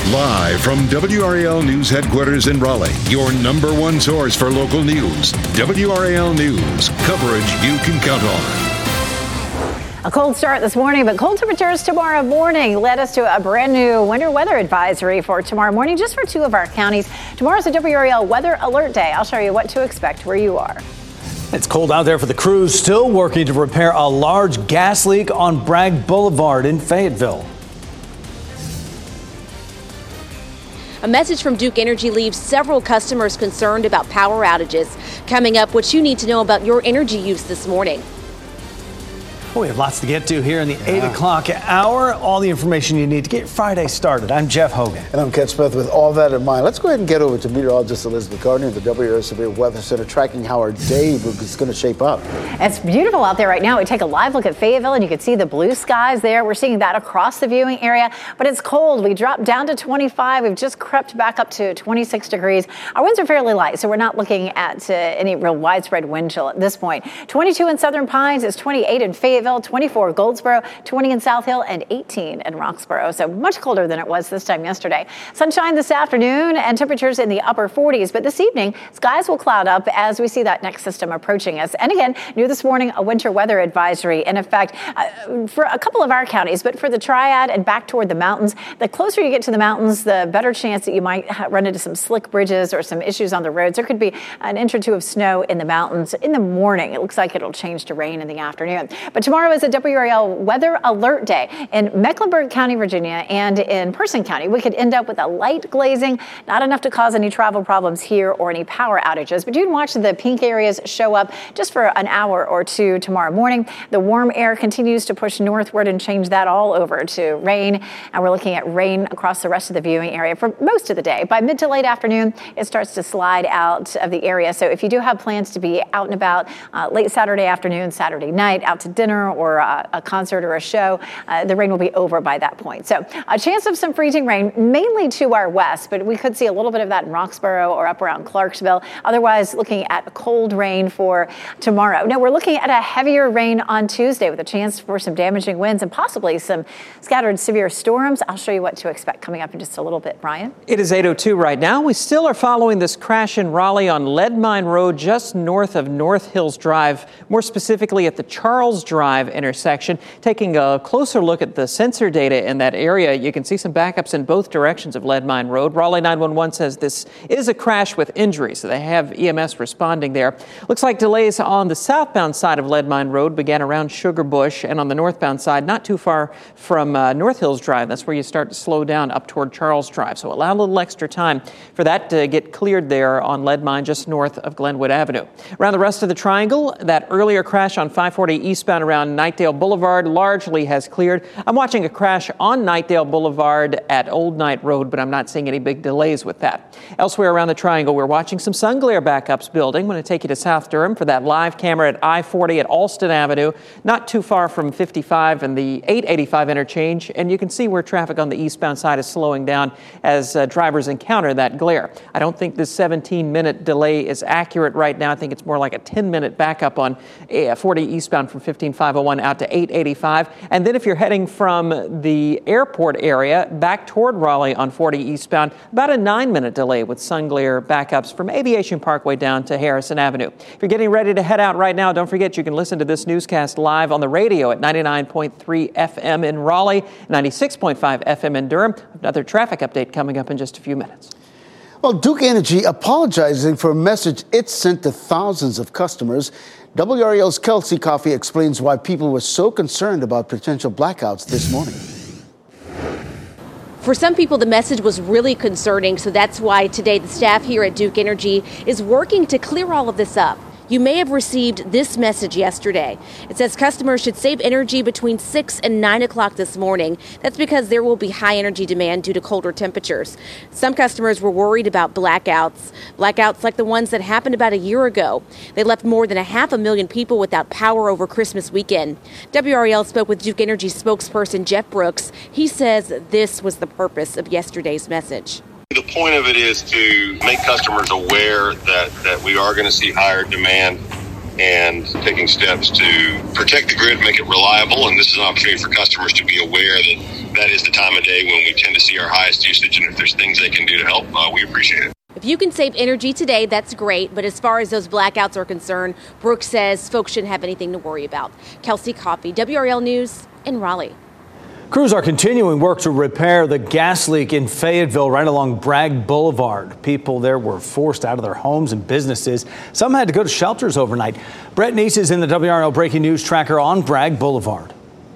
Live from WRAL News Headquarters in Raleigh, your number one source for local news. WRAL News, coverage you can count on. A cold start this morning, but cold temperatures tomorrow morning led us to a brand new winter weather advisory for tomorrow morning, just for 2 of our counties. Tomorrow's a WRAL Weather Alert Day. I'll show you what to expect where you are. It's cold out there for the crews still working to repair a large gas leak on Bragg Boulevard in Fayetteville. A message from Duke Energy leaves several customers concerned about power outages. Coming up, what you need to know about your energy use this morning. Well, we have lots to get to here in the 8 o'clock hour. All the information you need to get your Friday started. I'm Jeff Hogan. And I'm Ken Smith with all that in mind. Let's go ahead and get over to meteorologist Elizabeth Gardner of the WRAL Severe Weather Center, tracking how our day is going to shape up. It's beautiful out there right now. We take a live look at Fayetteville, and you can see the blue skies there. We're seeing that across the viewing area, but it's cold. We dropped down to 25. We've just crept back up to 26 degrees. Our winds are fairly light, so we're not looking at any real widespread wind chill at this point. 22 in Southern Pines, it's 28 in Fayetteville, 24 Goldsboro, 20 in South Hill, and 18 in Roxborough. So much colder than it was this time yesterday. Sunshine this afternoon and temperatures in the upper 40s. But this evening, skies will cloud up as we see that next system approaching us. And again, new this morning, a winter weather advisory in effect for a couple of our counties, but for the Triad and back toward the mountains. The closer you get to the mountains, the better chance that you might run into some slick bridges or some issues on the roads. There could be an inch or two of snow in the mountains in the morning. It looks like it'll change to rain in the afternoon. But tomorrow is a WRAL Weather Alert Day. In Mecklenburg County, Virginia, and in Person County, we could end up with a light glazing, not enough to cause any travel problems here or any power outages. But you can watch the pink areas show up just for an hour or two tomorrow morning. The warm air continues to push northward and change that all over to rain. And we're looking at rain across the rest of the viewing area for most of the day. By mid to late afternoon, it starts to slide out of the area. So if you do have plans to be out and about late Saturday afternoon, Saturday night, out to dinner or a concert or a show, the rain will be over by that point. So a chance of some freezing rain, mainly to our west, but we could see a little bit of that in Roxborough or up around Clarksville. Otherwise, looking at a cold rain for tomorrow. Now, we're looking at a heavier rain on Tuesday with a chance for some damaging winds and possibly some scattered severe storms. I'll show you what to expect coming up in just a little bit. Brian? It is 8:02 right now. We still are following this crash in Raleigh on Lead Mine Road, just north of North Hills Drive, more specifically at the Charles Drive intersection. Taking a closer look at the sensor data in that area, you can see some backups in both directions of Lead Mine Road. Raleigh 911 says this is a crash with injuries, so they have EMS responding there. Looks like delays on the southbound side of Lead Mine Road began around Sugar Bush, and on the northbound side, not too far from North Hills Drive. That's where you start to slow down up toward Charles Drive. So allow a little extra time for that to get cleared there on Lead Mine just north of Glenwood Avenue. Around the rest of the triangle, that earlier crash on 540 eastbound around Knightdale Boulevard largely has cleared. I'm watching a crash on Knightdale Boulevard at Old Knight Road, but I'm not seeing any big delays with that. Elsewhere around the triangle, we're watching some sun glare backups building. I'm going to take you to South Durham for that live camera at I-40 at Alston Avenue, not too far from 55 and the 885 interchange, and you can see where traffic on the eastbound side is slowing down as drivers encounter that glare. I don't think this 17-minute delay is accurate right now. I think it's more like a 10-minute backup on 40 eastbound from 15501 out to 885. And then if you're heading from the airport area back toward Raleigh on 40 eastbound, about a 9-minute delay with sun glare backups from Aviation Parkway down to Harrison Avenue. If you're getting ready to head out right now, don't forget you can listen to this newscast live on the radio at 99.3 FM in Raleigh, 96.5 FM in Durham. Another traffic update coming up in just a few minutes. Well, Duke Energy apologizing for a message it sent to thousands of customers. WRAL's Kelsey Coffey explains why people were so concerned about potential blackouts this morning. For some people, the message was really concerning, so that's why today the staff here at Duke Energy is working to clear all of this up. You may have received this message yesterday. It says customers should save energy between 6 and 9 o'clock this morning. That's because there will be high energy demand due to colder temperatures. Some customers were worried about blackouts like the ones that happened about a year ago. They left more than 500,000 people without power over Christmas weekend. WRAL spoke with Duke Energy spokesperson Jeff Brooks. He says this was the purpose of yesterday's message. The point of it is to make customers aware that we are going to see higher demand and taking steps to protect the grid, make it reliable. And this is an opportunity for customers to be aware that is the time of day when we tend to see our highest usage. And if there's things they can do to help, we appreciate it. If you can save energy today, that's great. But as far as those blackouts are concerned, Brooks says folks shouldn't have anything to worry about. Kelsey Coffey, WRAL News in Raleigh. Crews are continuing work to repair the gas leak in Fayetteville right along Bragg Boulevard. People there were forced out of their homes and businesses. Some had to go to shelters overnight. Brett Neese is in the WRAL Breaking News Tracker on Bragg Boulevard.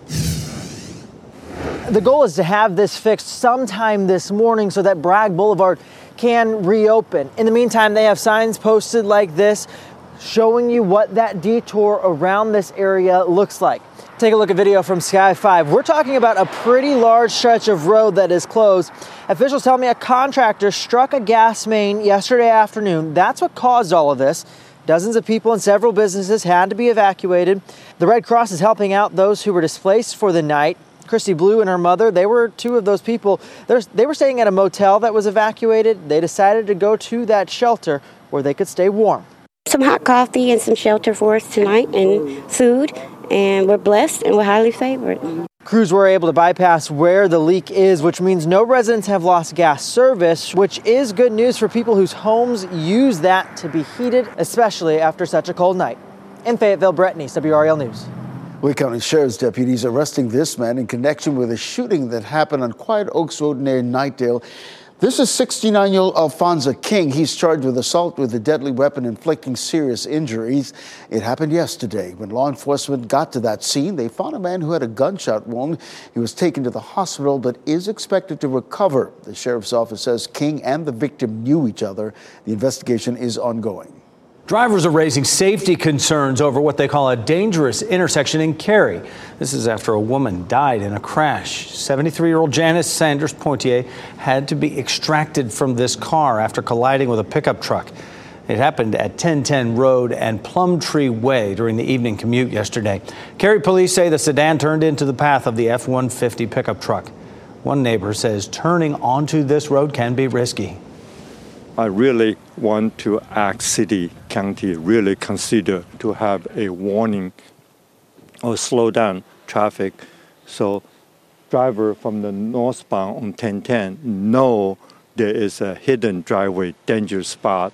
The goal is to have this fixed sometime this morning so that Bragg Boulevard can reopen. In the meantime, they have signs posted like this showing you what that detour around this area looks like. Take a look at video from Sky 5. We're talking about a pretty large stretch of road that is closed. Officials tell me a contractor struck a gas main yesterday afternoon. That's what caused all of this. Dozens of people and several businesses had to be evacuated. The Red Cross is helping out those who were displaced for the night. Christy Blue and her mother, they were two of those people. They were staying at a motel that was evacuated. They decided to go to that shelter where they could stay warm. Some hot coffee and some shelter for us tonight and food. And we're blessed and we're highly favored. Crews were able to bypass where the leak is, which means no residents have lost gas service, which is good news for people whose homes use that to be heated, especially after such a cold night. In Fayetteville, Brett Neese, WRAL News. Wake County Sheriff's deputies arresting this man in connection with a shooting that happened on Quiet Oaks Road near Nightdale. This is 69-year-old Alfonso King. He's charged with assault with a deadly weapon inflicting serious injuries. It happened yesterday. When law enforcement got to that scene, they found a man who had a gunshot wound. He was taken to the hospital but is expected to recover. The sheriff's office says King and the victim knew each other. The investigation is ongoing. Drivers are raising safety concerns over what they call a dangerous intersection in Cary. This is after a woman died in a crash. 73-year-old Janice Sanders Poitier had to be extracted from this car after colliding with a pickup truck. It happened at 1010 Road and Plumtree Way during the evening commute yesterday. Cary police say the sedan turned into the path of the F-150 pickup truck. One neighbor says turning onto this road can be risky. I really want to ask city, county, really consider to have a warning or slow down traffic so driver from the northbound on 1010 know there is a hidden driveway danger spot.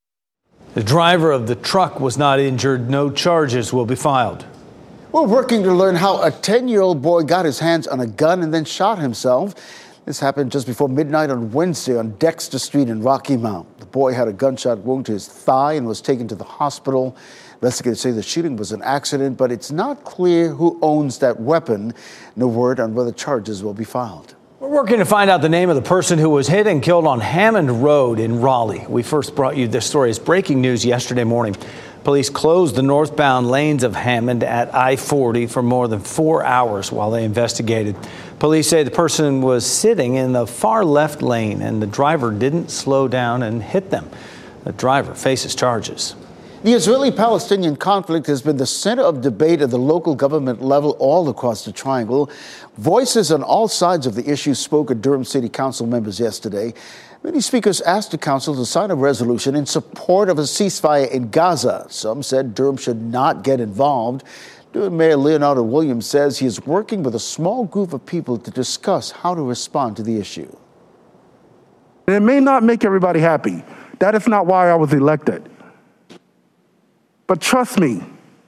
The driver of the truck was not injured. No charges will be filed. We're working to learn how a 10-year-old boy got his hands on a gun and then shot himself. This happened just before midnight on Wednesday on Dexter Street in Rocky Mount. The boy had a gunshot wound to his thigh and was taken to the hospital. Investigators say the shooting was an accident, but it's not clear who owns that weapon. No word on whether charges will be filed. We're working to find out the name of the person who was hit and killed on Hammond Road in Raleigh. We first brought you this story as breaking news yesterday morning. Police closed the northbound lanes of Hammond at I-40 for more than 4 hours while they investigated. Police say the person was sitting in the far left lane and the driver didn't slow down and hit them. The driver faces charges. The Israeli-Palestinian conflict has been the center of debate at the local government level all across the triangle. Voices on all sides of the issue spoke at Durham City Council members yesterday. Many speakers asked the council to sign a resolution in support of a ceasefire in Gaza. Some said Durham should not get involved. Durham Mayor Leonardo Williams says he is working with a small group of people to discuss how to respond to the issue. It may not make everybody happy. That is not why I was elected. But trust me,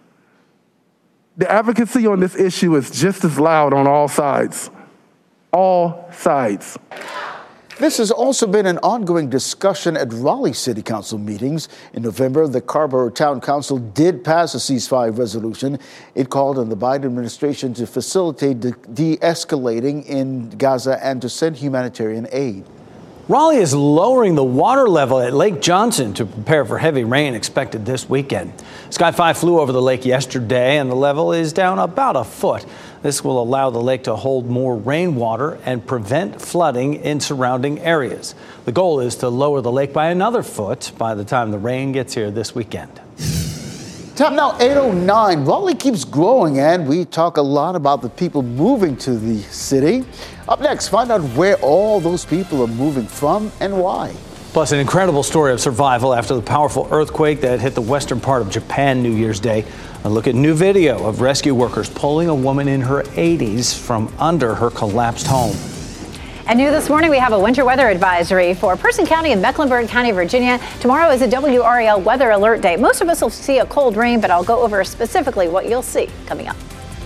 the advocacy on this issue is just as loud on all sides. All sides. This has also been an ongoing discussion at Raleigh City Council meetings. In November, the Carrboro Town Council did pass a ceasefire resolution. It called on the Biden administration to facilitate de-escalating in Gaza and to send humanitarian aid. Raleigh is lowering the water level at Lake Johnson to prepare for heavy rain expected this weekend. Sky 5 flew over the lake yesterday and the level is down about a foot. This will allow the lake to hold more rainwater and prevent flooding in surrounding areas. The goal is to lower the lake by another foot by the time the rain gets here this weekend. Time now 8:09. Raleigh keeps growing and we talk a lot about the people moving to the city. Up next, find out where all those people are moving from and why. Plus, an incredible story of survival after the powerful earthquake that hit the western part of Japan New Year's Day. A look at new video of rescue workers pulling a woman in her 80s from under her collapsed home. And new this morning, we have a winter weather advisory for Person County and Mecklenburg County, Virginia. Tomorrow is a WRAL weather alert day. Most of us will see a cold rain, but I'll go over specifically what you'll see coming up.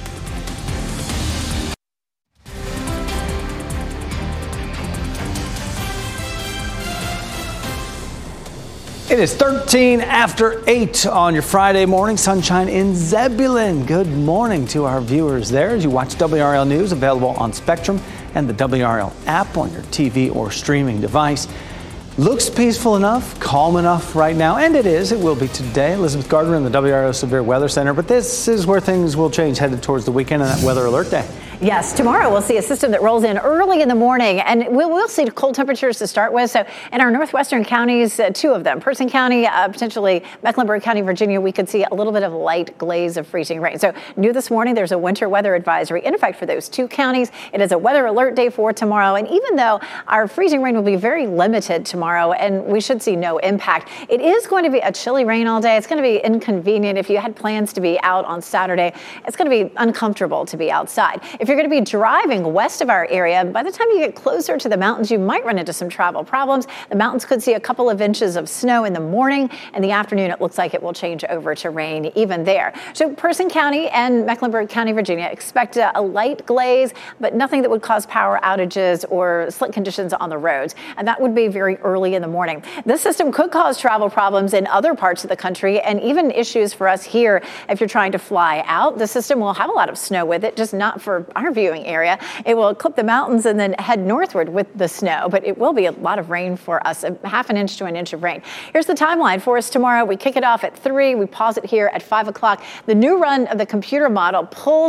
It is 13 after 8 on your Friday morning. Sunshine in Zebulon. Good morning to our viewers there as you watch WRAL News, available on Spectrum and the WRAL app on your TV or streaming device. Looks peaceful enough, calm enough right now, and it is. It will be today. Elizabeth Gardner in the WRAL Severe Weather Center, but this is where things will change headed towards the weekend and that weather alert day. Yes, tomorrow we'll see a system that rolls in early in the morning, and we'll see cold temperatures to start with. So in our northwestern counties, two of them, Person County, potentially Mecklenburg County, Virginia, we could see a little bit of light glaze of freezing rain. So new this morning, there's a winter weather advisory in effect for those two counties. It is a weather alert day for tomorrow. And even though our freezing rain will be very limited tomorrow and we should see no impact, it is going to be a chilly rain all day. It's going to be inconvenient. If you had plans to be out on Saturday, it's going to be uncomfortable to be outside. If you're going to be driving west of our area, by the time you get closer to the mountains, you might run into some travel problems. The mountains could see a couple of inches of snow in the morning. In the afternoon, it looks like it will change over to rain even there. So Person County and Mecklenburg County, Virginia, expect a light glaze, but nothing that would cause power outages or slick conditions on the roads. And that would be very early in the morning. This system could cause travel problems in other parts of the country and even issues for us here if you're trying to fly out. The system will have a lot of snow with it, just not for our viewing area. It will clip the mountains and then head northward with the snow, but it will be a lot of rain for us, a half an inch to an inch of rain. Here's the timeline for us tomorrow. We kick it off at 3. We pause it here at 5 o'clock. The new run of the computer model pulls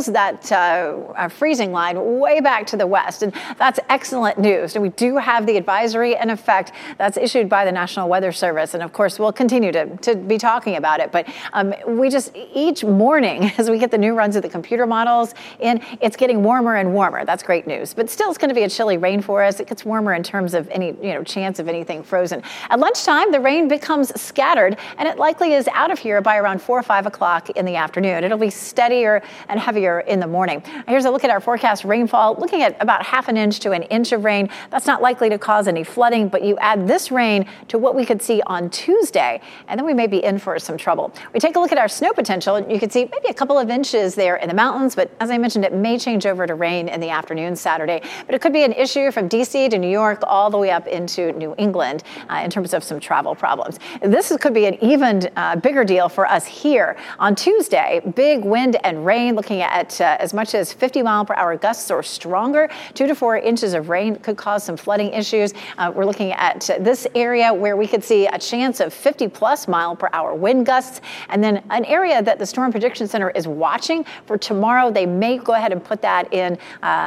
that freezing line way back to the west, and that's excellent news. And we do have the advisory in effect that's issued by the National Weather Service, and of course we'll continue to be talking about it, but we just, each morning as we get the new runs of the computer models in, it's getting warmer and warmer. That's great news. But still, it's going to be a chilly rain for us. It gets warmer in terms of any chance of anything frozen. At lunchtime, the rain becomes scattered, and it likely is out of here by around 4 or 5 o'clock in the afternoon. It'll be steadier and heavier in the morning. Here's a look at our forecast rainfall, looking at about half an inch to an inch of rain. That's not likely to cause any flooding, but you add this rain to what we could see on Tuesday, and then we may be in for some trouble. We take a look at our snow potential. You can see maybe a couple of inches there in the mountains, but as I mentioned, it may change over to rain in the afternoon Saturday. But it could be an issue from D.C. to New York all the way up into New England in terms of some travel problems. This could be an even bigger deal for us here. On Tuesday, big wind and rain, looking at as much as 50-mile-per-hour gusts or stronger. 2 to 4 inches of rain could cause some flooding issues. We're looking at this area where we could see a chance of 50-plus mile-per-hour wind gusts. And then an area that the Storm Prediction Center is watching for tomorrow. They may go ahead and put that in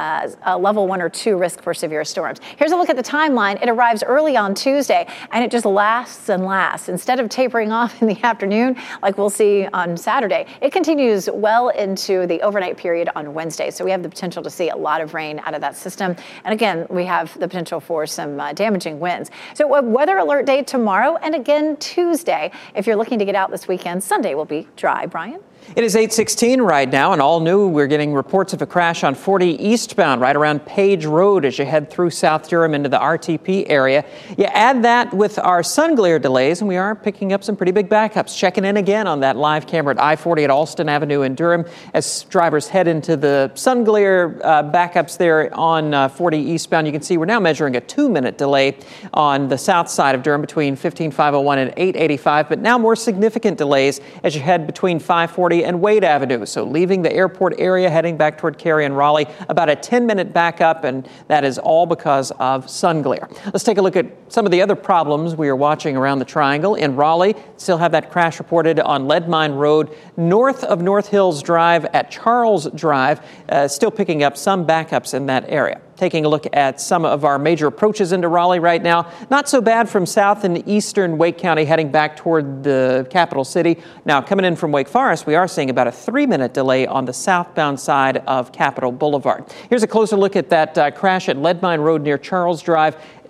a level 1 or 2 risk for severe storms. Here's a look at the timeline. It arrives early on Tuesday, and it just lasts and lasts. Instead of tapering off in the afternoon, like we'll see on Saturday, it continues well into the overnight period on Wednesday. So we have the potential to see a lot of rain out of that system. And again, we have the potential for some damaging winds. So a weather alert day tomorrow, and again Tuesday. If you're looking to get out this weekend, Sunday will be dry. Brian? It is 8:16 right now, and all new, we're getting reports of a crash on 40 eastbound right around Page Road as you head through South Durham into the RTP area. You add that with our sun glare delays, and we are picking up some pretty big backups. Checking in again on that live camera at I-40 at Alston Avenue in Durham as drivers head into the sun glare backups there on 40 eastbound. You can see we're now measuring a 2-minute delay on the south side of Durham between 15501 and 885, but now more significant delays as you head between 540 and Wade Avenue. So leaving the airport area, heading back toward Cary and Raleigh, about a 10-minute backup, and that is all because of sun glare. Let's take a look at some of the other problems we are watching around the Triangle. In Raleigh, still have that crash reported on Lead Mine Road, north of North Hills Drive at Charles Drive, still picking up some backups in that area. Taking a look at some of our major approaches into Raleigh right now. Not so bad from south and eastern Wake County heading back toward the capital city. Now, coming in from Wake Forest, we are seeing about a 3-minute delay on the southbound side of Capitol Boulevard. Here's a closer look at that crash at Lead Mine Road near Charles Drive.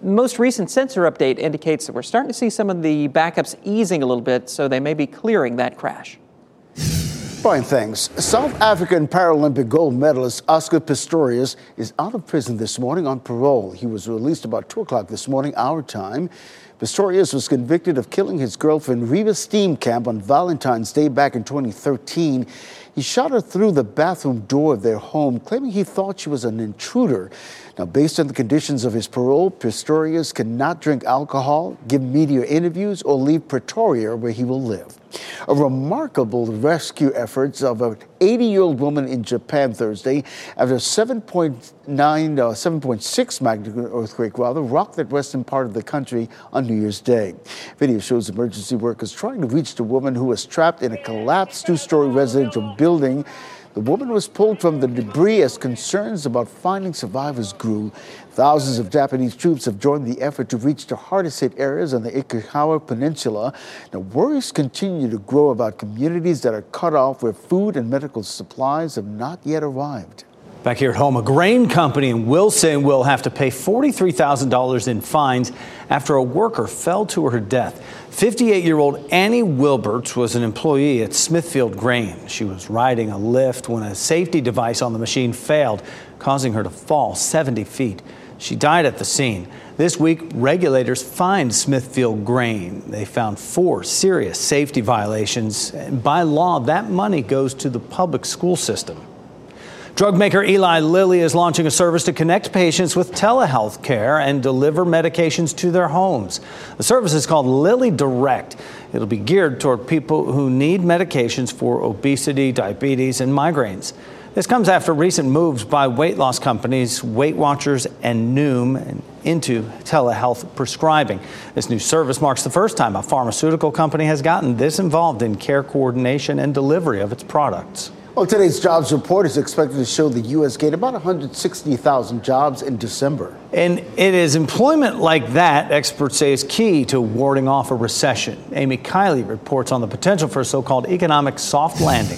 most recent sensor update indicates that we're starting to see some of the backups easing a little bit, so they may be clearing that crash. Brian, thanks. South African Paralympic gold medalist Oscar Pistorius is out of prison this morning on parole. He was released about 2 o'clock this morning, our time. Pistorius was convicted of killing his girlfriend Reva Steenkamp on Valentine's Day back in 2013. He shot her through the bathroom door of their home, claiming he thought she was an intruder. Now, based on the conditions of his parole, Pistorius cannot drink alcohol, give media interviews, or leave Pretoria, where he will live. A remarkable rescue efforts of an 80-year-old woman in Japan Thursday after a 7.6 magnitude earthquake rocked that western part of the country on New Year's Day. Video shows emergency workers trying to reach the woman who was trapped in a collapsed 2-story residential building. The woman was pulled from the debris as concerns about finding survivors grew. Thousands of Japanese troops have joined the effort to reach the hardest hit areas on the Okinawa Peninsula. Now, worries continue to grow about communities that are cut off where food and medical supplies have not yet arrived. Back here at home, a grain company in Wilson will have to pay $43,000 in fines after a worker fell to her death. 58-year-old Annie Wilberts was an employee at Smithfield Grain. She was riding a lift when a safety device on the machine failed, causing her to fall 70 feet. She died at the scene. This week, regulators fined Smithfield Grain. They found 4 serious safety violations. And by law, that money goes to the public school system. Drug maker Eli Lilly is launching a service to connect patients with telehealth care and deliver medications to their homes. The service is called Lilly Direct. It'll be geared toward people who need medications for obesity, diabetes, and migraines. This comes after recent moves by weight loss companies Weight Watchers and Noom into telehealth prescribing. This new service marks the first time a pharmaceutical company has gotten this involved in care coordination and delivery of its products. Well, today's jobs report is expected to show the U.S. gained about 160,000 jobs in December. And it is employment like that, experts say, is key to warding off a recession. Amy Kiley reports on the potential for a so-called economic soft landing.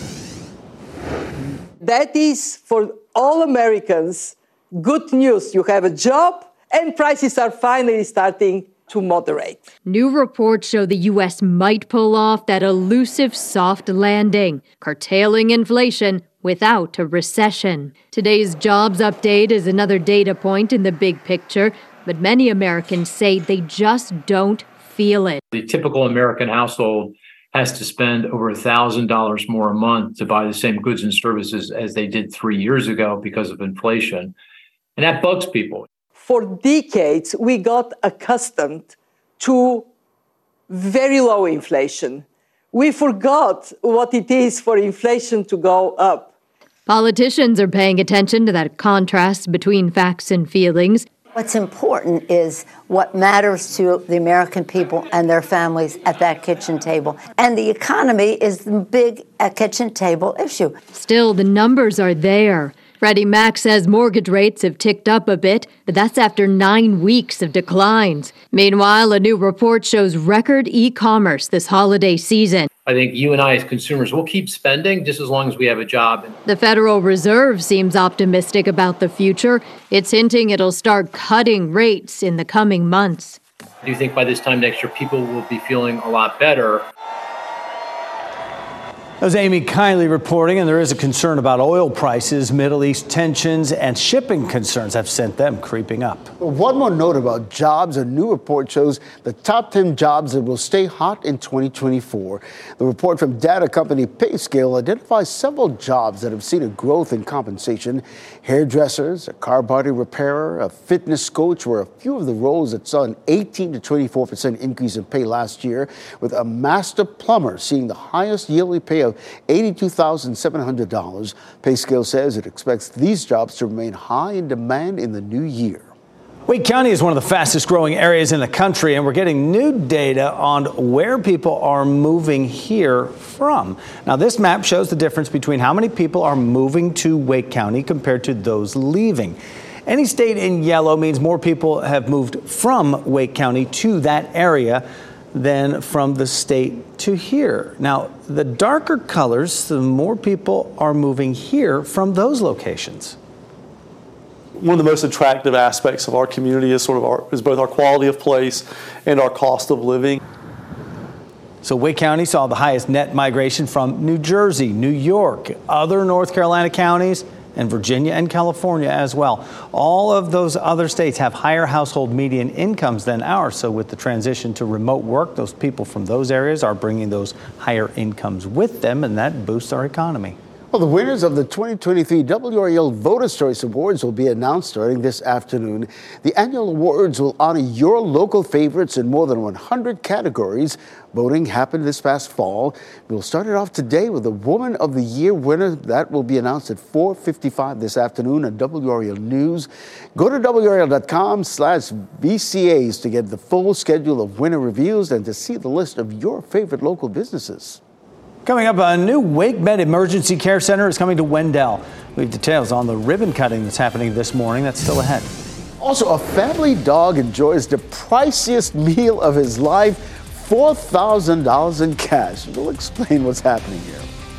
That is, for all Americans, good news. You have a job and prices are finally starting to moderate. New reports show the U.S. might pull off that elusive soft landing, curtailing inflation without a recession. Today's jobs update is another data point in the big picture, but many Americans say they just don't feel it. The typical American household has to spend over $1,000 more a month to buy the same goods and services as they did 3 years ago because of inflation. And that bugs people. For decades, we got accustomed to very low inflation. We forgot what it is for inflation to go up. Politicians are paying attention to that contrast between facts and feelings. What's important is what matters to the American people and their families at that kitchen table. And the economy is the big kitchen table issue. Still, the numbers are there. Freddie Mac says mortgage rates have ticked up a bit, but that's after 9 weeks of declines. Meanwhile, a new report shows record e-commerce this holiday season. I think you and I as consumers will keep spending just as long as we have a job. The Federal Reserve seems optimistic about the future. It's hinting it'll start cutting rates in the coming months. I do think by this time next year, people will be feeling a lot better. That was Amy Kiley reporting, and there is a concern about oil prices. Middle East tensions and shipping concerns have sent them creeping up. One more note about jobs. A new report shows the top 10 jobs that will stay hot in 2024. The report from data company PayScale identifies several jobs that have seen a growth in compensation. Hairdressers, a car body repairer, a fitness coach were a few of the roles that saw an 18 to 24% increase in pay last year, with a master plumber seeing the highest yearly pay of $82,700. PayScale says it expects these jobs to remain high in demand in the new year. Wake County is one of the fastest growing areas in the country, and we're getting new data on where people are moving here from. Now, this map shows the difference between how many people are moving to Wake County compared to those leaving. Any state in yellow means more people have moved from Wake County to that area than from the state to here. Now, the darker colors, the more people are moving here from those locations. one of the most attractive aspects of our community is is both our quality of place and our cost of living. So Wake County saw the highest net migration from New Jersey, New York, other North Carolina counties, and Virginia and California as well. All of those other states have higher household median incomes than ours. So with the transition to remote work, those people from those areas are bringing those higher incomes with them, and that boosts our economy. Well, the winners of the 2023 WRAL Voters' Choice Awards will be announced starting this afternoon. The annual awards will honor your local favorites in more than 100 categories. Voting happened this past fall. We'll start it off today with the Woman of the Year winner. That will be announced at 4:55 this afternoon on WRAL News. Go to WRAL.com/VCAs to get the full schedule of winner reviews and to see the list of your favorite local businesses. Coming up, a new WakeMed Emergency Care Center is coming to Wendell. We have details on the ribbon cutting that's happening this morning. That's still ahead. Also, a family dog enjoys the priciest meal of his life, $4,000 in cash. We'll explain what's happening here.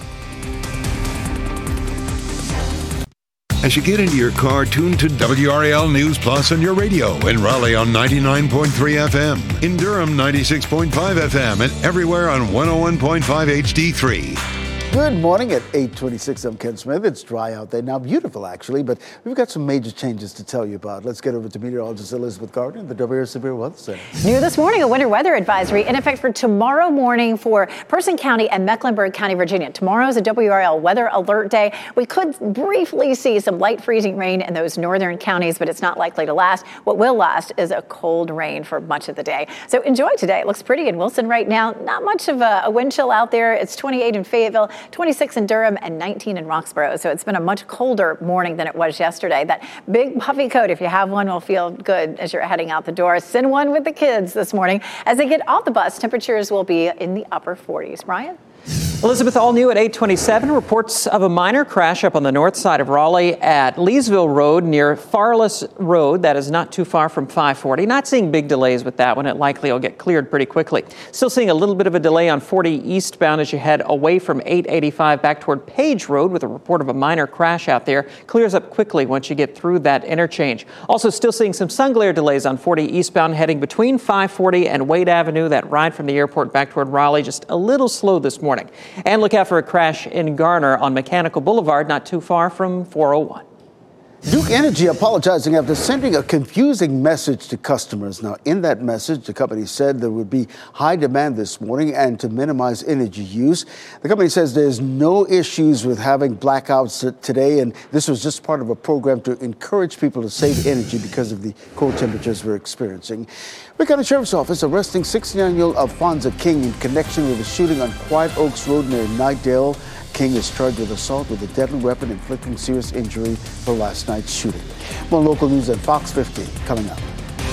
As you get into your car, tune to WRAL News Plus on your radio. In Raleigh on 99.3 FM, in Durham 96.5 FM, and everywhere on 101.5 HD3. Good morning at 8:26. I'm Ken Smith. It's dry out there now, beautiful actually, but we've got some major changes to tell you about. Let's get over to meteorologist Elizabeth Gardner in the WRAL Severe Weather Center. New this morning, a winter weather advisory in effect for tomorrow morning for Person County and Mecklenburg County, Virginia. Tomorrow is a WRAL weather alert day. We could briefly see some light freezing rain in those northern counties, but it's not likely to last. What will last is a cold rain for much of the day. So enjoy today. It looks pretty in Wilson right now. Not much of a wind chill out there. It's 28 in Fayetteville, 26 in Durham, and 19 in Roxborough. So it's been a much colder morning than it was yesterday. That big puffy coat, if you have one, will feel good as you're heading out the door. Send one with the kids this morning. As they get off the bus, temperatures will be in the upper 40s. Brian? Elizabeth, all new at 8:27. Reports of a minor crash up on the north side of Raleigh at Leesville Road near Farless Road. That is not too far from 540. Not seeing big delays with that one. It likely will get cleared pretty quickly. Still seeing a little bit of a delay on 40 eastbound as you head away from 885 back toward Page Road with a report of a minor crash out there. Clears up quickly once you get through that interchange. Also still seeing some sun glare delays on 40 eastbound heading between 540 and Wade Avenue. That ride from the airport back toward Raleigh just a little slow this morning. And look out for a crash in Garner on Mechanical Boulevard, not too far from 401. Duke Energy apologizing after sending a confusing message to customers. Now, in that message, the company said there would be high demand this morning and to minimize energy use. The company says there's no issues with having blackouts today, and this was just part of a program to encourage people to save energy because of the cold temperatures we're experiencing. Wake County Sheriff's Office arresting 69-year-old Alphonsa King in connection with a shooting on Quiet Oaks Road near Nightdale. King is charged with assault with a deadly weapon inflicting serious injury for last night's shooting. More local news at Fox 50 coming up.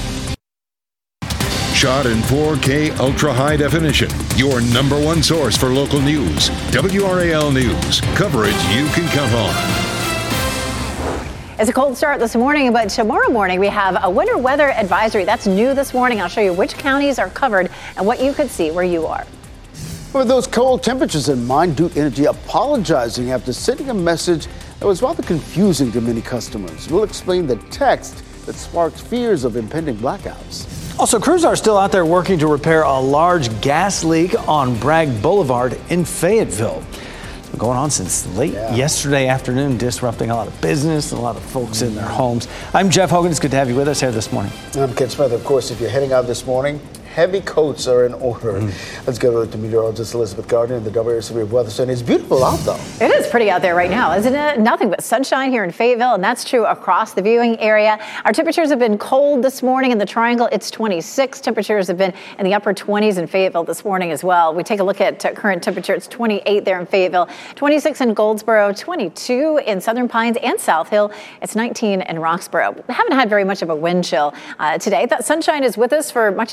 Shot in 4K ultra high definition. Your number one source for local news. WRAL News. Coverage you can count on. It's a cold start this morning, but tomorrow morning we have a winter weather advisory. That's new this morning. I'll show you which counties are covered and what you could see where you are. With those cold temperatures in mind, Duke Energy apologizing after sending a message that was rather confusing to many customers. We'll explain the text that sparked fears of impending blackouts. Also, crews are still out there working to repair a large gas leak on Bragg Boulevard in Fayetteville. It's been going on since late yesterday afternoon, disrupting a lot of business and a lot of folks in their homes. I'm Jeff Hogan. It's good to have you with us here this morning. I'm Ken Smith. Of course, if you're heading out this morning, heavy coats are in order. Let's go to meteorologist Elizabeth Gardner in the WRAL Severe Weather Center. It's beautiful out, though. It is pretty out there right now, isn't it? Nothing but sunshine here in Fayetteville, and that's true across the viewing area. Our temperatures have been cold this morning in the Triangle. It's 26. Temperatures have been in the upper 20s in Fayetteville this morning as well. We take a look at current temperature. It's 28 there in Fayetteville, 26 in Goldsboro, 22 in Southern Pines and South Hill. It's 19 in Roxborough. We haven't had very much of a wind chill today. That sunshine is with us for much of the afternoon.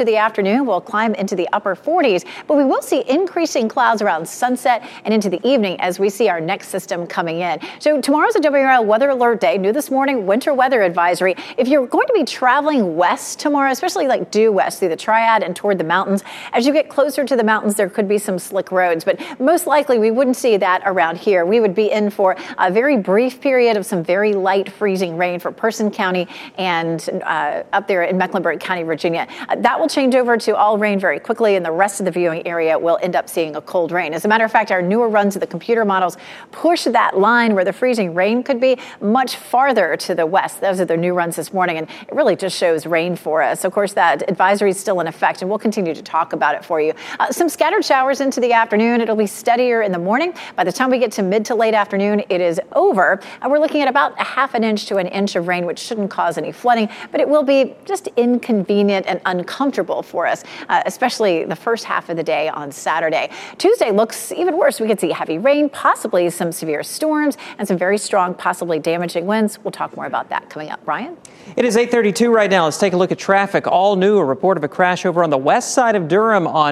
afternoon, we'll climb into the upper 40s, but we will see increasing clouds around sunset and into the evening as we see our next system coming in. So tomorrow's a WRAL weather alert day. New this morning, winter weather advisory. If you're going to be traveling west tomorrow, especially like due west through the Triad and toward the mountains, as you get closer to the mountains, there could be some slick roads, but most likely we wouldn't see that around here. We would be in for a very brief period of some very light freezing rain for Person County and up there in Mecklenburg County, Virginia. That will change over to all rain very quickly, and the rest of the viewing area will end up seeing a cold rain. As a matter of fact, our newer runs of the computer models push that line where the freezing rain could be much farther to the west. Those are the new runs this morning, and it really just shows rain for us. Of course, that advisory is still in effect, and we'll continue to talk about it for you. Some scattered showers into the afternoon. It'll be steadier in the morning. By the time we get to mid to late afternoon, it is over, and we're looking at about a half an inch to an inch of rain, which shouldn't cause any flooding, but it will be just inconvenient and uncomfortable for us, especially the first half of the day on Saturday. Tuesday looks even worse. We could see heavy rain, possibly some severe storms, and some very strong, possibly damaging winds. We'll talk more about that coming up. Brian? It is 8:32 right now. Let's take a look at traffic. All new, a report of a crash over on the west side of Durham on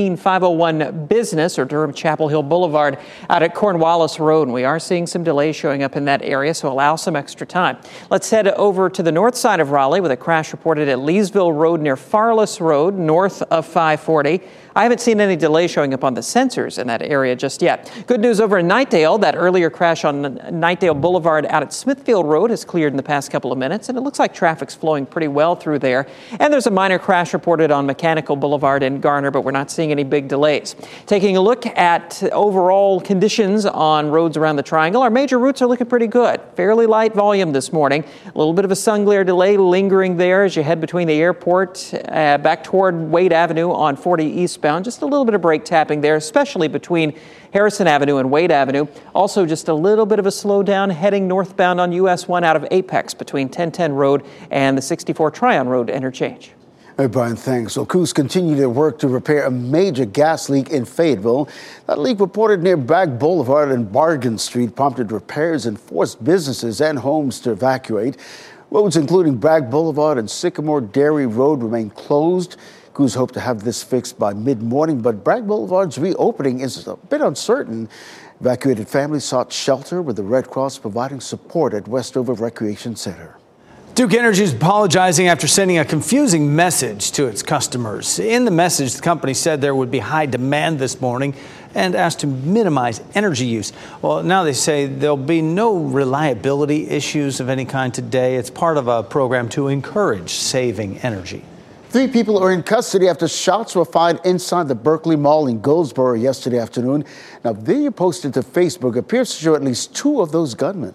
15501 Business or Durham Chapel Hill Boulevard out at Cornwallis Road. And we are seeing some delays showing up in that area, so allow some extra time. Let's head over to the north side of Raleigh with a crash reported at Leesville Road near Farless Road, north of 540. I haven't seen any delay showing up on the sensors in that area just yet. Good news over in Knightdale. That earlier crash on Knightdale Boulevard out at Smithfield Road has cleared in the past couple of minutes, and it looks like traffic's flowing pretty well through there. And there's a minor crash reported on Mechanical Boulevard in Garner, but we're not seeing any big delays. Taking a look at overall conditions on roads around the Triangle, our major routes are looking pretty good. Fairly light volume this morning. A little bit of a sun glare delay lingering there as you head between the airport back toward Wade Avenue on 40 eastbound. Just a little bit of brake tapping there, especially between Harrison Avenue and Wade Avenue. Also, just a little bit of a slowdown heading northbound on US 1 out of Apex between 1010 Road and the 64 Tryon Road interchange. Hey, Brian, thanks. Well, crews continue their work to repair a major gas leak in Fayetteville. That leak reported near Bragg Boulevard and Bargain Street prompted repairs and forced businesses and homes to evacuate. Roads including Bragg Boulevard and Sycamore Dairy Road remain closed. Crews hope to have this fixed by mid-morning, but Bragg Boulevard's reopening is a bit uncertain. Evacuated families sought shelter with the Red Cross providing support at Westover Recreation Center. Duke Energy is apologizing after sending a confusing message to its customers. In the message, the company said there would be high demand this morning and asked to minimize energy use. Well, now they say there'll be no reliability issues of any kind today. It's part of a program to encourage saving energy. 3 people are in custody after shots were fired inside the Berkeley Mall in Goldsboro yesterday afternoon. Now, video posted to Facebook appears to show at least 2 of those gunmen.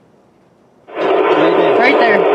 Right there.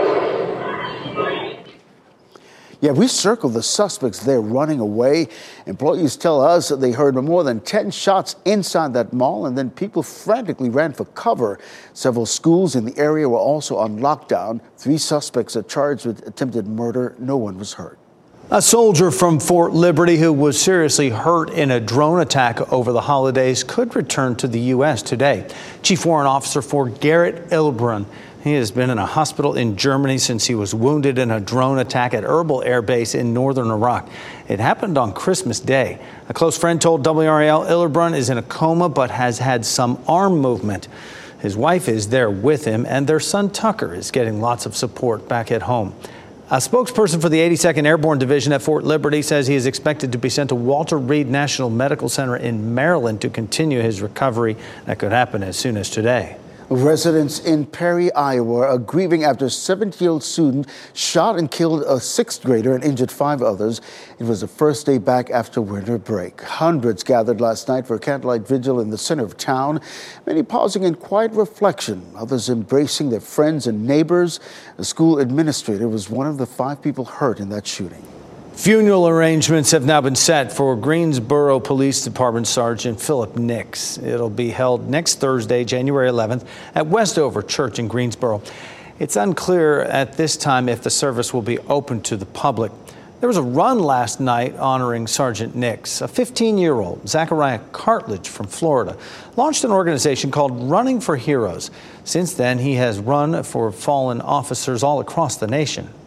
Yeah, we circled the suspects there running away. Employees tell us that they heard more than 10 shots inside that mall, and then people frantically ran for cover. Several schools in the area were also on lockdown. 3 suspects are charged with attempted murder. No one was hurt. A soldier from Fort Liberty who was seriously hurt in a drone attack over the holidays could return to the U.S. today. Chief Warrant Officer for Garrett Ilbrun. He has been in a hospital in Germany since he was wounded in a drone attack at Erbil Air Base in northern Iraq. It happened on Christmas Day. A close friend told WRAL Ilbrun is in a coma but has had some arm movement. His wife is there with him, and their son Tucker is getting lots of support back at home. A spokesperson for the 82nd Airborne Division at Fort Liberty says he is expected to be sent to Walter Reed National Medical Center in Maryland to continue his recovery. That could happen as soon as today. Residents in Perry, Iowa are grieving after a 17-year-old student shot and killed a 6th grader and injured 5 others. It was the first day back after winter break. Hundreds gathered last night for a candlelight vigil in the center of town, many pausing in quiet reflection, others embracing their friends and neighbors. A school administrator was one of the 5 people hurt in that shooting. Funeral arrangements have now been set for Greensboro Police Department Sergeant Philip Nix. It'll be held next Thursday, January 11th, at Westover Church in Greensboro. It's unclear at this time if the service will be open to the public. There was a run last night honoring Sergeant Nix. A 15-year-old, Zachariah Cartledge from Florida, launched an organization called Running for Heroes. Since then, he has run for fallen officers all across the nation.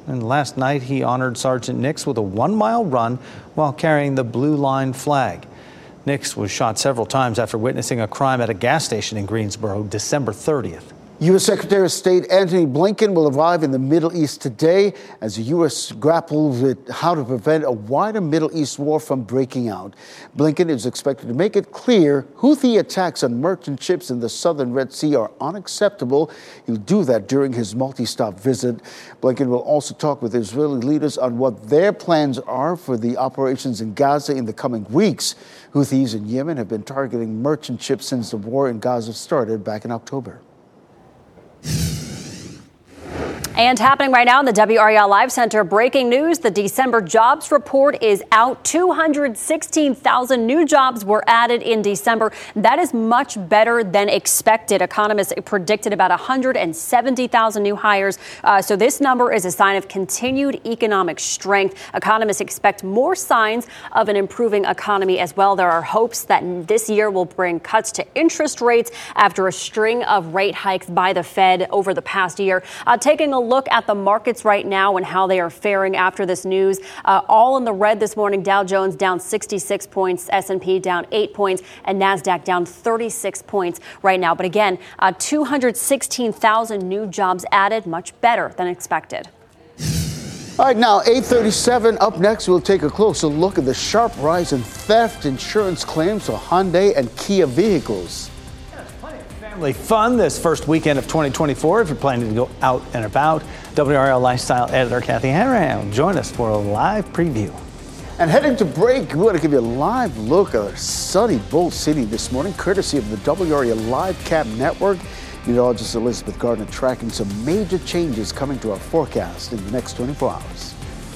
And last night, he honored Sergeant Nix with a 1-mile run while carrying the Blue Line flag. Nix was shot several times after witnessing a crime at a gas station in Greensboro December 30th. U.S. Secretary of State Antony Blinken will arrive in the Middle East today as the U.S. grapples with how to prevent a wider Middle East war from breaking out. Blinken is expected to make it clear Houthi attacks on merchant ships in the southern Red Sea are unacceptable. He'll do that during his multi-stop visit. Blinken will also talk with Israeli leaders on what their plans are for the operations in Gaza in the coming weeks. Houthis in Yemen have been targeting merchant ships since the war in Gaza started back in October. And happening right now in the WRAL Live Center, breaking news, the December jobs report is out. 216,000 new jobs were added in December. That is much better than expected. Economists predicted about 170,000 new hires. So this number is a sign of continued economic strength. Economists expect more signs of an improving economy as well. There are hopes that this year will bring cuts to interest rates after a string of rate hikes by the Fed over the past year. Taking a look at the markets right now and how they are faring after this news. All in the red this morning. Dow Jones down 66 points, S&P down 8 points, and NASDAQ down 36 points right now. But again, 216,000 new jobs added, much better than expected. All right, now 8:37. Up next, we'll take a closer look at the sharp rise in theft insurance claims for Hyundai and Kia vehicles. Family fun this first weekend of 2024 if you're planning to go out and about. WRAL Lifestyle editor Kathy Hanrahan will join us for a live preview. And heading to break, we want to give you a live look at our sunny Bolt City this morning, courtesy of the WRAL Live Cam Network. Meteorologist Elizabeth Gardner tracking some major changes coming to our forecast in the next 24 hours.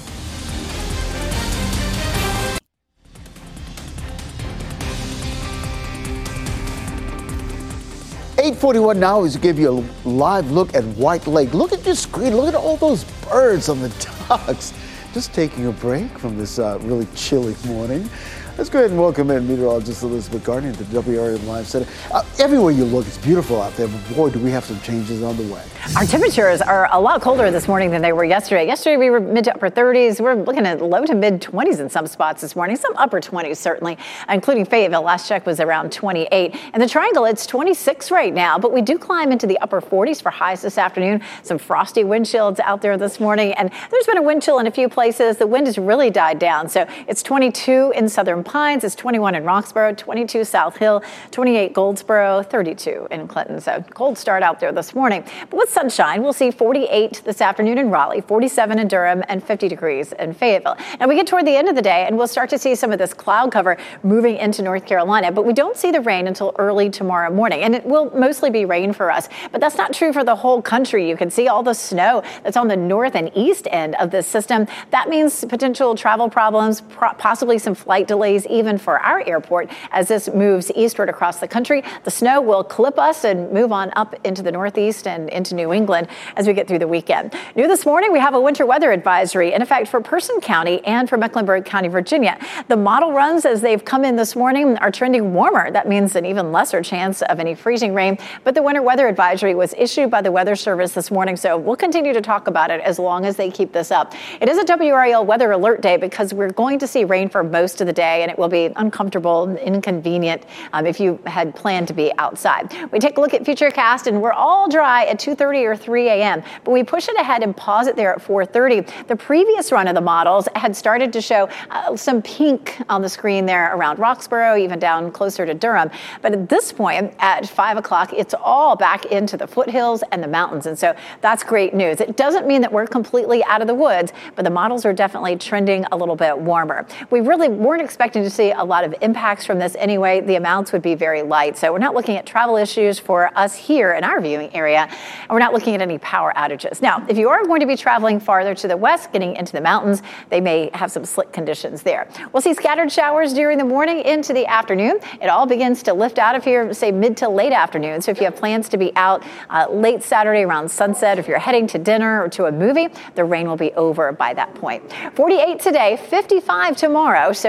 .41 now is to give you a live look at White Lake. Look at your screen. Look at all those birds on the docks. Just taking a break from this really chilly morning. Let's go ahead and welcome in meteorologist Elizabeth Gardner to WRAL Live Center. Everywhere you look, it's beautiful out there, but boy, do we have some changes on the way. Our temperatures are a lot colder this morning than they were yesterday. Yesterday, we were mid to upper 30s. We're looking at low to mid 20s in some spots this morning, some upper 20s certainly, including Fayetteville. Last check was around 28. In the Triangle, it's 26 right now, but we do climb into the upper 40s for highs this afternoon. Some frosty wind chills out there this morning, and there's been a wind chill in a few places. The wind has really died down, so it's 22 in Southern Pines, it's 21 in Roxborough, 22 South Hill, 28 Goldsboro, 32 in Clinton. So cold start out there this morning. But with sunshine, we'll see 48 this afternoon in Raleigh, 47 in Durham, and 50 degrees in Fayetteville. Now we get toward the end of the day and we'll start to see some of this cloud cover moving into North Carolina, but we don't see the rain until early tomorrow morning. And it will mostly be rain for us, but that's not true for the whole country. You can see all the snow that's on the north and east end of this system. That means potential travel problems, possibly some flight delays, even for our airport as this moves eastward across the country. The snow will clip us and move on up into the northeast and into New England as we get through the weekend. New this morning, we have a winter weather advisory in effect for Person County and for Mecklenburg County, Virginia. The model runs as they've come in this morning are trending warmer. That means an even lesser chance of any freezing rain, but the winter weather advisory was issued by the Weather Service this morning, so we'll continue to talk about it as long as they keep this up. It is a WRAL weather alert day because we're going to see rain for most of the day, and it will be uncomfortable and inconvenient if you had planned to be outside. We take a look at Futurecast, and we're all dry at 2:30 or 3 a.m., but we push it ahead and pause it there at 4:30. The previous run of the models had started to show some pink on the screen there around Roxborough, even down closer to Durham. But at this point, at 5 o'clock, it's all back into the foothills and the mountains, and so that's great news. It doesn't mean that we're completely out of the woods, but the models are definitely trending a little bit warmer. We really weren't expecting to see a lot of impacts from this anyway. The amounts would be very light, so we're not looking at travel issues for us here in our viewing area, and we're not looking at any power outages. Now, if you are going to be traveling farther to the west, getting into the mountains, they may have some slick conditions there. We'll see scattered showers during the morning into the afternoon. It all begins to lift out of here, say mid to late afternoon. So if you have plans to be out late Saturday around sunset, if you're heading to dinner or to a movie, the rain will be over by that point. 48 today, 55 tomorrow. So we're looking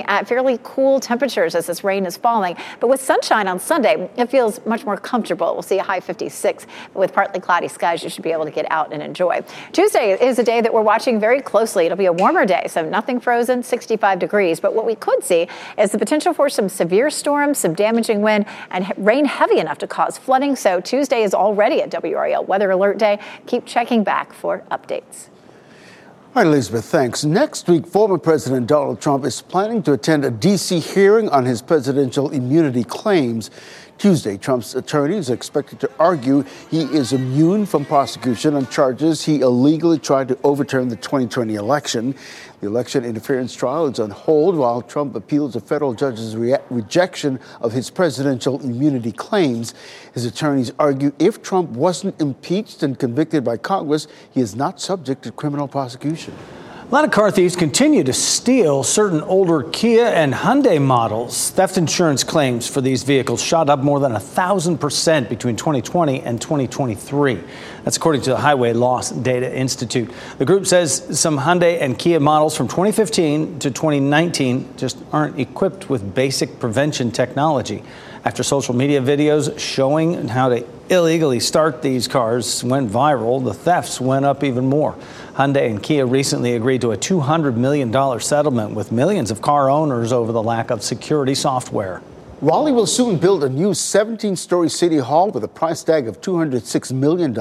looking at fairly cool temperatures as this rain is falling. But with sunshine on Sunday, it feels much more comfortable. We'll see a high 56. But with partly cloudy skies, you should be able to get out and enjoy. Tuesday is a day that we're watching very closely. It'll be a warmer day, so nothing frozen, 65 degrees. But what we could see is the potential for some severe storms, some damaging wind, and rain heavy enough to cause flooding. So Tuesday is already a WRAL Weather Alert Day. Keep checking back for updates. All right, Elizabeth, thanks. Next week, former President Donald Trump is planning to attend a D.C. hearing on his presidential immunity claims. Tuesday, Trump's attorney is expected to argue he is immune from prosecution on charges he illegally tried to overturn the 2020 election. The election interference trial is on hold while Trump appeals a federal judge's rejection of his presidential immunity claims. His attorneys argue if Trump wasn't impeached and convicted by Congress, he is not subject to criminal prosecution. A lot of car thieves continue to steal certain older Kia and Hyundai models. Theft insurance claims for these vehicles shot up more than 1,000% between 2020 and 2023. That's according to the Highway Loss Data Institute. The group says some Hyundai and Kia models from 2015 to 2019 just aren't equipped with basic prevention technology. After social media videos showing how to illegally start these cars went viral, the thefts went up even more. Hyundai and Kia recently agreed to a $200 million settlement with millions of car owners over the lack of security software. Raleigh will soon build a new 17-story city hall with a price tag of $206 million.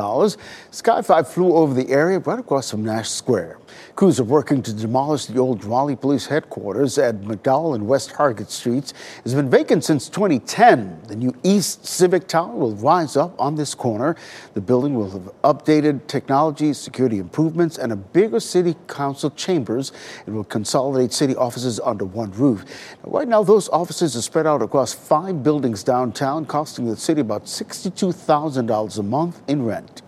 Sky 5 flew over the area right across from Nash Square. Crews are working to demolish the old Raleigh Police headquarters at McDowell and West Hargett Streets. It's been vacant since 2010. The new East Civic Tower will rise up on this corner. The building will have updated technology, security improvements, and a bigger city council chambers. It will consolidate city offices under one roof. Now, right now, those offices are spread out across 5 buildings downtown, costing the city about $62,000 a month in rent.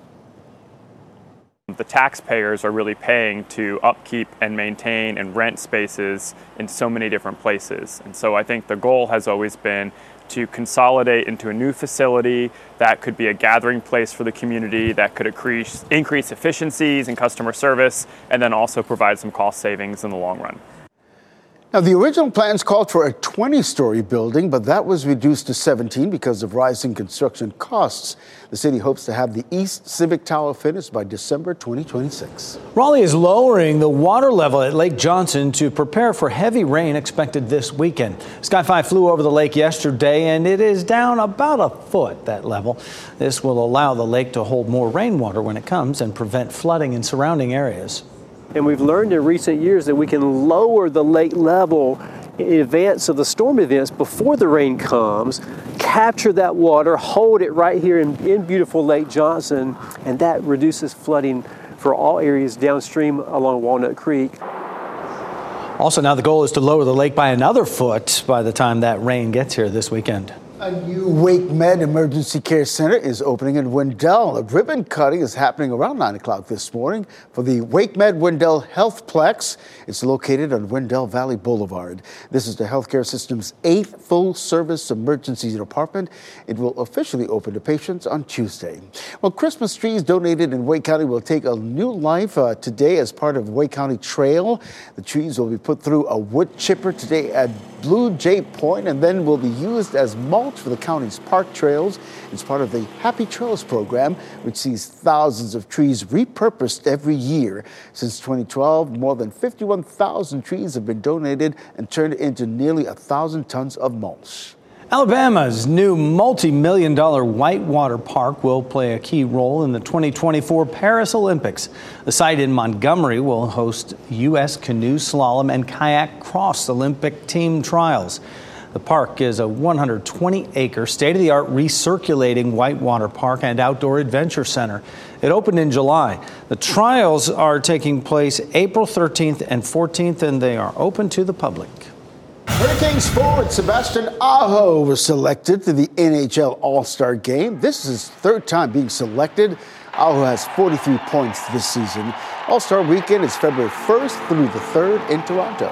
The taxpayers are really paying to upkeep and maintain and rent spaces in so many different places. And so I think the goal has always been to consolidate into a new facility that could be a gathering place for the community, that could increase efficiencies and customer service, and then also provide some cost savings in the long run. Now, the original plans called for a 20-story building, but that was reduced to 17 because of rising construction costs. The city hopes to have the East Civic Tower finished by December 2026. Raleigh is lowering the water level at Lake Johnson to prepare for heavy rain expected this weekend. Sky 5 flew over the lake yesterday, and it is down about a foot, that level. This will allow the lake to hold more rainwater when it comes and prevent flooding in surrounding areas. And we've learned in recent years that we can lower the lake level in advance of the storm events before the rain comes, capture that water, hold it right here in beautiful Lake Johnson, and that reduces flooding for all areas downstream along Walnut Creek. Also, now the goal is to lower the lake by another foot by the time that rain gets here this weekend. A new WakeMed Emergency Care Center is opening in Wendell. A ribbon cutting is happening around 9 o'clock this morning for the WakeMed Wendell Healthplex. It's located on Wendell Valley Boulevard. This is the healthcare system's 8th full-service emergency department. It will officially open to patients on Tuesday. Well, Christmas trees donated in Wake County will take a new life today as part of Wake County Trail. The trees will be put through a wood chipper today at Blue Jay Point and then will be used as mulch for the county's park trails. It's part of the Happy Trails program, which sees thousands of trees repurposed every year. Since 2012, more than 51,000 trees have been donated and turned into nearly 1,000 tons of mulch. Alabama's new multi-million-dollar whitewater park will play a key role in the 2024 Paris Olympics. The site in Montgomery will host U.S. canoe slalom and kayak cross Olympic team trials. The park is a 120-acre, state-of-the-art recirculating whitewater park and outdoor adventure center. It opened in July. The trials are taking place April 13th and 14th, and they are open to the public. Hurricanes forward Sebastian Aho was selected to the NHL All-Star Game. This is his third time being selected. Aho has 43 points this season. All-Star Weekend is February 1st through the 3rd in Toronto.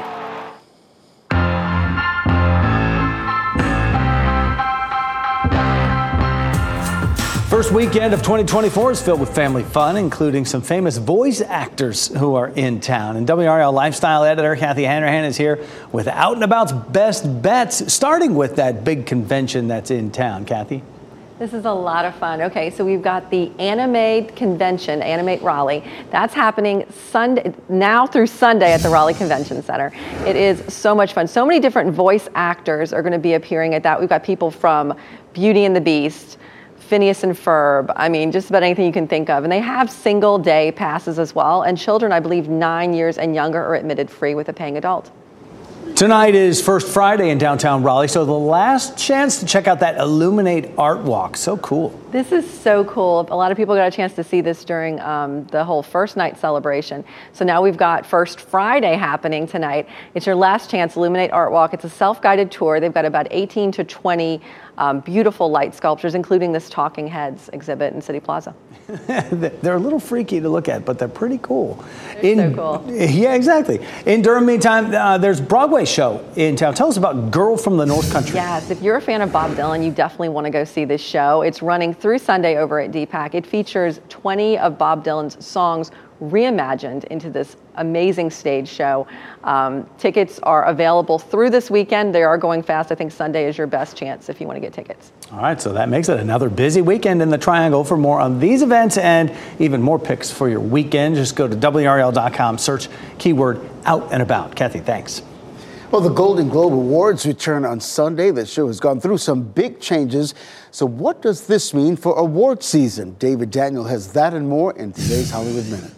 First First weekend of 2024 is filled with family fun, including some famous voice actors who are in town. And WRAL lifestyle editor Kathy Hanrahan is here with Out and About's best bets, starting with that big convention that's in town. Kathy? This is a lot of fun. Okay, so we've got the Animate Convention, Animate Raleigh. That's happening Sunday, now through Sunday at the Raleigh Convention Center. It is so much fun. So many different voice actors are going to be appearing at that. We've got people from Beauty and the Beast, Phineas and Ferb, I mean, just about anything you can think of. And they have single day passes as well. And children, I believe 9 years and younger, are admitted free with a paying adult. Tonight is First Friday in downtown Raleigh, so the last chance to check out that Illuminate Art Walk. So cool. This is so cool. A lot of people got a chance to see this during the whole first night celebration. So now we've got First Friday happening tonight. It's your last chance, Illuminate Art Walk. It's a self-guided tour. They've got about 18 to 20 beautiful light sculptures, including this Talking Heads exhibit in City Plaza. They're a little freaky to look at, but they're pretty cool. So cool. Yeah, exactly. In Durham, meantime, there's a Broadway show in town. Tell us about Girl from the North Country. Yes, if you're a fan of Bob Dylan, you definitely want to go see this show. It's running through Sunday over at DPAC. It features 20 of Bob Dylan's songs reimagined into this amazing stage show. Tickets are available through this weekend. They are going fast. I think Sunday is your best chance if you want to get tickets. All right, so that makes it another busy weekend in the Triangle. For more on these events and even more picks for your weekend, just go to WRAL.com, search keyword Out and About. Kathy, thanks. Well, the Golden Globe Awards return on Sunday. The show has gone through some big changes. So what does this mean for award season? David Daniel has that and more in today's Hollywood Minute.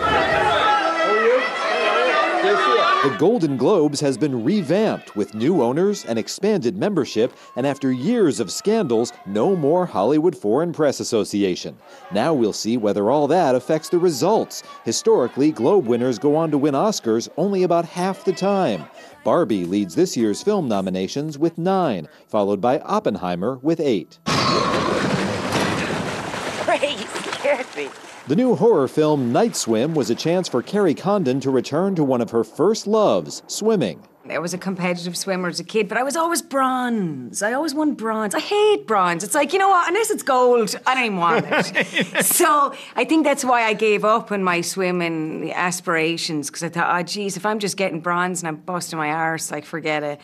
The Golden Globes has been revamped with new owners and expanded membership, and after years of scandals, no more Hollywood Foreign Press Association. Now we'll see whether all that affects the results. Historically, Globe winners go on to win Oscars only about half the time. Barbie leads this year's film nominations with 9, followed by Oppenheimer with 8. Ray, you scared me. The new horror film Night Swim was a chance for Carrie Condon to return to one of her first loves, swimming. I was a competitive swimmer as a kid, but I was always bronze. I always won bronze. I hate bronze. It's like, you know what, unless it's gold, I don't even want it. So I think that's why I gave up on my swimming aspirations, because I thought, oh, geez, if I'm just getting bronze and I'm busting my arse, like, forget it.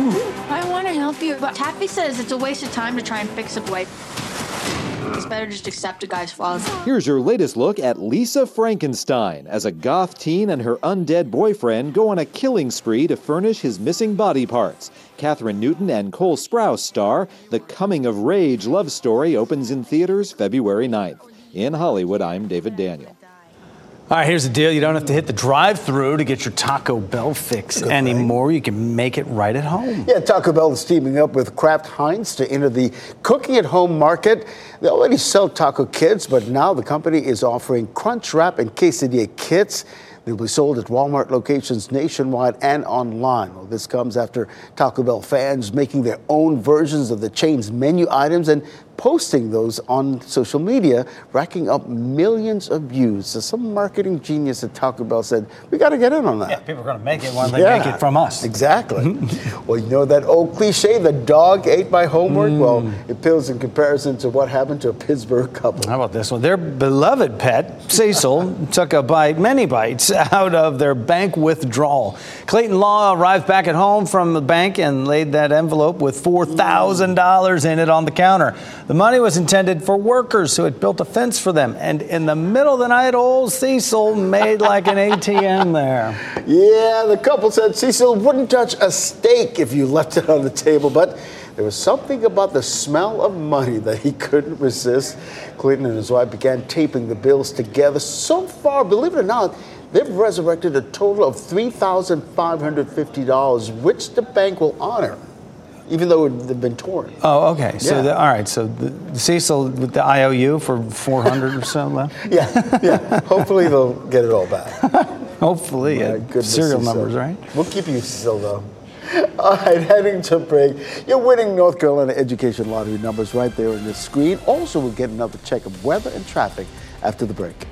I want to help you, but Taffy says it's a waste of time to try and fix a wife. It's better just accept a guy's flaws. Here's your latest look at Lisa Frankenstein as a goth teen and her undead boyfriend go on a killing spree to furnish his missing body parts. Katherine Newton and Cole Sprouse star. The coming-of-rage love story opens in theaters February 9th. In Hollywood, I'm David Daniel. All right, here's the deal. You don't have to hit the drive-thru to get your Taco Bell fix anymore. You can make it right at home. Yeah, Taco Bell is teaming up with Kraft Heinz to enter the cooking-at-home market. They already sell taco kits, but now the company is offering Crunch Wrap and Quesadilla kits. They'll be sold at Walmart locations nationwide and online. Well, this comes after Taco Bell fans making their own versions of the chain's menu items and posting those on social media, racking up millions of views. So some marketing genius at Taco Bell said, we got to get in on that. Yeah, people are going to make it when they make it from us. Exactly. Well, you know that old cliche, the dog ate my homework? Well, it pales in comparison to what happened to a Pittsburgh couple. How about this one? Their beloved pet, Cecil, took many bites out of their bank withdrawal. Clayton Law arrived back at home from the bank and laid that envelope with $4,000 in it on the counter. The money was intended for workers who had built a fence for them. And in the middle of the night, old Cecil made like an ATM there. Yeah, the couple said Cecil wouldn't touch a steak if you left it on the table, but there was something about the smell of money that he couldn't resist. Clayton and his wife began taping the bills together. So far, believe it or not, they've resurrected a total of $3,550, which the bank will honor, even though they've been torn. Oh, okay. So, all right. So the Cecil with the IOU for $400 or so left? Yeah. Hopefully they'll get it all back. Hopefully. Serial numbers, right? We'll keep you, Cecil, though. All right, heading to break. You're winning North Carolina Education Lottery numbers right there on the screen. Also, we'll get another check of weather and traffic after the break.